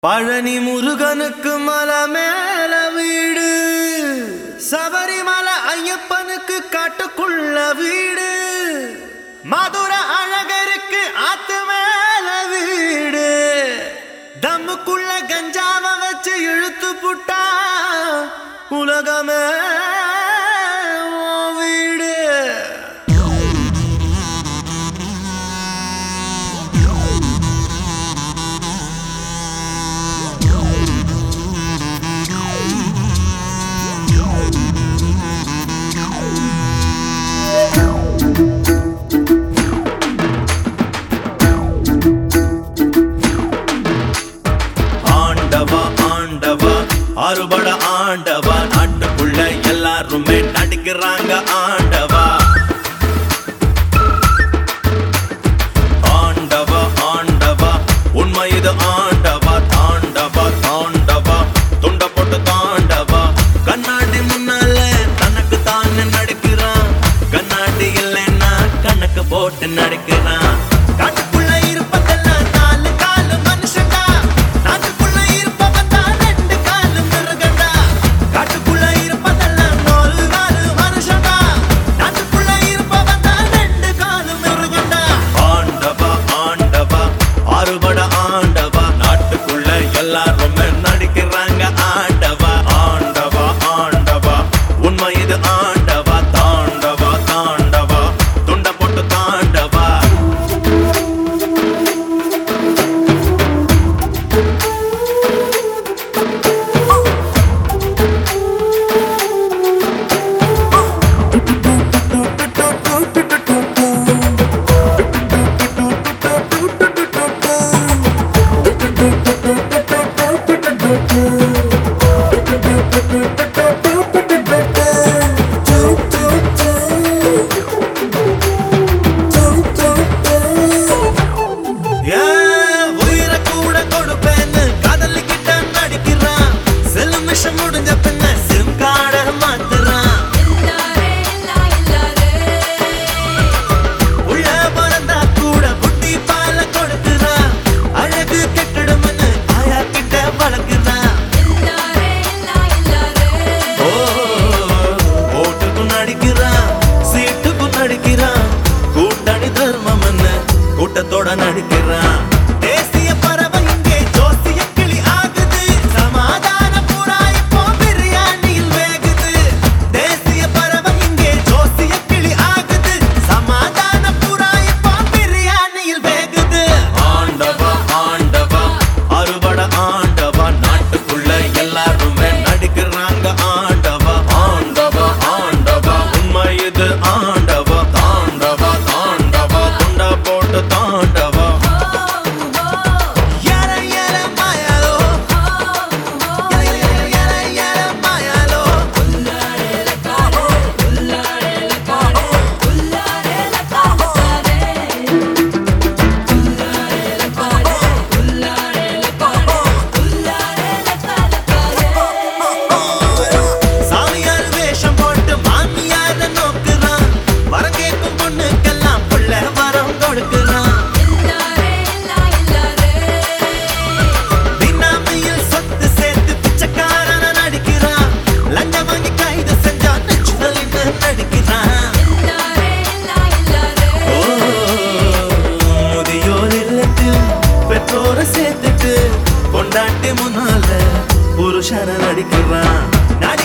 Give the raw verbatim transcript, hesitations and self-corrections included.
பழனி முருகனுக்கு மலை மேல வீடு, சபரிமலை ஐயப்பனுக்கு காட்டுக்குள்ள வீடு, மதுரை அழகருக்கு ஆத்து மேல வீடு, தம்முக்குள்ள கஞ்சாவ வச்சு இழுத்து புட்டா உலகமே வீடு. ஆறுபட ஆண்டவா, நாட்டுக்குள்ள எல்லாருமே நடிக்கிறாங்க ஆண்டவா. ஆண்டவா ஆண்டவா உண்மை இது ஆண்டவா. தாண்டவா தாண்டவா துண்ட போட்டு தாண்டவா. கண்ணாடி முன்னால தனக்கு தானே நடிக்கிறான், கண்ணாடி இல்லைன்னா கணக்கு போட்டு நடிக்கிறான். காட்டுக்குள்ள இருப்பதெல்லாம் நாலு காலு மனுஷன்டா, நாட்டுக்குள்ள இருப்பவன் தான் ரெண்டு காலு மிருகண்டா. காட்டுக்குள்ள இருப்பதெல்லாம் நாலு காலு மனுஷன்டா, நாட்டுக்குள்ள இருப்பவன் தான் ரெண்டு காலு மிருகண்டா. ஆண்டவா ஆண்டவா ஆறுபட ஆண்டவா, நாட்டுக்குள்ள எல்லாருமே நடிக்கிறாங்க ஆண்டவா. ஆண்டவா ஆண்டவா உண்மை இது ஆண்டவா. தாண்டவா தாண்டவா துண்ட போட்டு தாண்டவா. உயிரை கூட கொடுப்பேன்னு காதலிக்கிட்ட நடிக்கிறான், செல்லு மிஷம் முடிஞ்ச பின்ன சிம் கார்ட மாத்துறான். உள்ள பிறந்தா கூட புட்டி பால கொடுக்குறான், அழகு கெட்டிடும்னு ஆயா கிட்ட வளர்க்கிறான். ஓ ஓட்டுக்கும் நடிக்கிறான், சீட்டுக்கும் நடிக்கிறான், கூட்டணி தர்மம்னு கூட்டத்தோட நடிக்கிறான். தேசிய பறவை இங்கே ஜோசிய கிளி ஆகுது, சமாதான புறா இப்போ பிரியாணியில் வேகுது. தேசிய பறவை இங்கே ஜோசிய கிளி ஆகுது, சமாதான புறா இப்போ பிரியாணியில் வேகுது. ஆண்டவா ஆண்டவா அறுபட ஆண்டவா, நாட்டுக்குள்ள எல்லாருமே நடிக்கிறாங்க ஆண்டவா. ஆண்டவா ஆண்டவா உண்மை இது ஆண்டவா. தாண்டவா தாண்டவா துண்ட போட்டு தாண்டவா. சாமியார் வேஷம் போட்டு மாமியார நோக்குறான், வரம் கேட்கும் பொண்ணுக்கெல்லாம் புள்ள வரம் கொடுக்குறான். பினாமியில் சொத்து சேர்த்து பிச்சைக்காரன நடிக்கிறான், லஞ்சம் வாங்கி கைது செஞ்சா நச்சுதலின்னு நடிக்கிறான். ஓ முதியோர் இல்லத்தில் பெற்றோரை சேர்த்துட்டு பொண்டாட்டி முன்னால புருஷன நடிக்கிறான்.